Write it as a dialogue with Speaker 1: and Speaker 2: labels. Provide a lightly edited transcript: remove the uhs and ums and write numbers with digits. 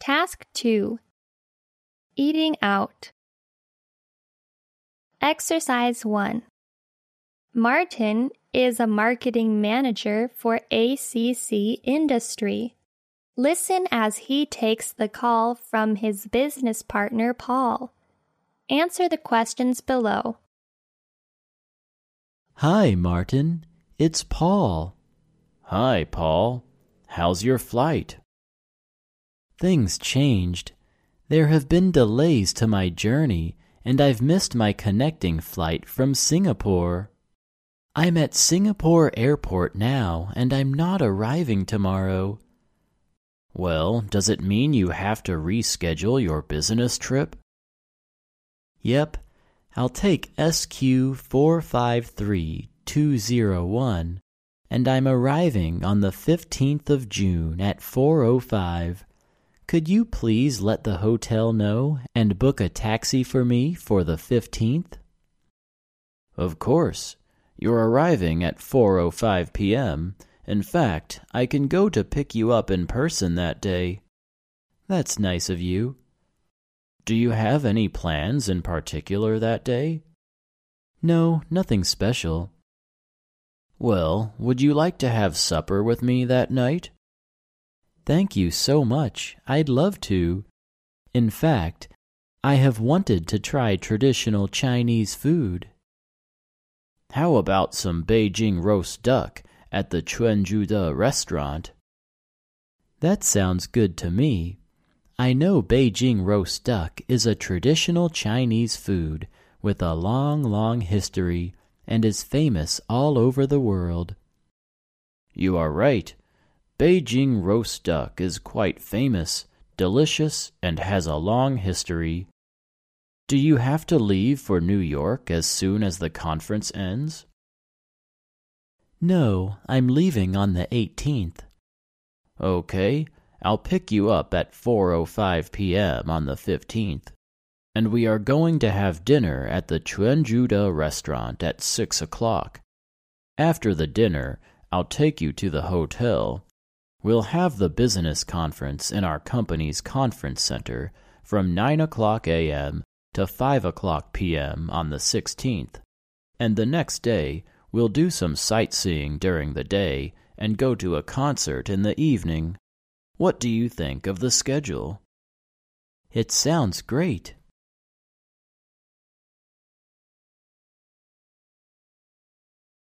Speaker 1: Task 2. Eating out. Exercise 1. Martin is a marketing manager for ACC Industry. Listen as he takes the call from his business partner, Paul. Answer the questions below.
Speaker 2: Hi, Martin. It's Paul.
Speaker 3: Hi, Paul. How's your flight?
Speaker 2: Things changed. There have been delays to my journey, and I've missed my connecting flight from Singapore. I'm at Singapore Airport now, and I'm not arriving tomorrow.
Speaker 3: Well, does it mean you have to reschedule your business trip?
Speaker 2: Yep, I'll take SQ 453201, and I'm arriving on the 15th of June at 4:05. Could you please let the hotel know and book a taxi for me for the 15th?
Speaker 3: Of course. You're arriving at 4:05 p.m. In fact, I can go to pick you up in person that day.
Speaker 2: That's nice of you.
Speaker 3: Do you have any plans in particular that day?
Speaker 2: No, nothing special.
Speaker 3: Well, would you like to have supper with me that night?
Speaker 2: Thank you so much. I'd love to. In fact, I have wanted to try traditional Chinese food.
Speaker 3: How about some Beijing roast duck at the Chuanjude restaurant?
Speaker 2: That sounds good to me. I know Beijing roast duck is a traditional Chinese food with a long, long history and is famous all over the world.
Speaker 3: You are right. Beijing roast duck is quite famous, delicious, and has a long history. Do you have to leave for New York as soon as the conference ends?
Speaker 2: No, I'm leaving on the 18th.
Speaker 3: Okay, I'll pick you up at 4:05 p.m. on the 15th, and we are going to have dinner at the Chuanjude restaurant at 6 o'clock. After the dinner, I'll take you to the hotel. We'll have the business conference in our company's conference center from 9 o'clock a.m. to 5 o'clock p.m. on the 16th, and the next day we'll do some sightseeing during the day and go to a concert in the evening. What do you think of the schedule?
Speaker 2: It sounds great.